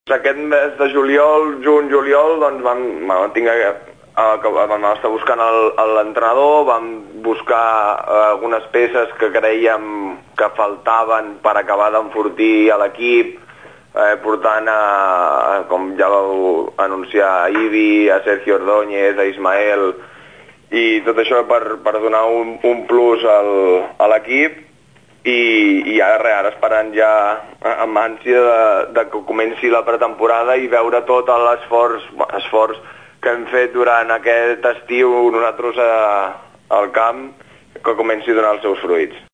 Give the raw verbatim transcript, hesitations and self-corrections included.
Aquest mes de juliol, juny-juliol, doncs vam, vam, tinc, eh, vam estar buscant l'entrenador, vam buscar eh, algunes peces que creiem que faltaven per acabar d'enfortir a l'equip, eh, portant a, com ja vau anunciar, a Ibi, a Sergio Ordóñez, a Ismael, i tot això per, per donar un, un plus al, a l'equip. I, i ara, ara esperant ja amb ànsia de, de que comenci la pretemporada i veure tot l'esforç esforç que hem fet durant aquest estiu nosaltres a, al camp, que comenci a donar els seus fruits.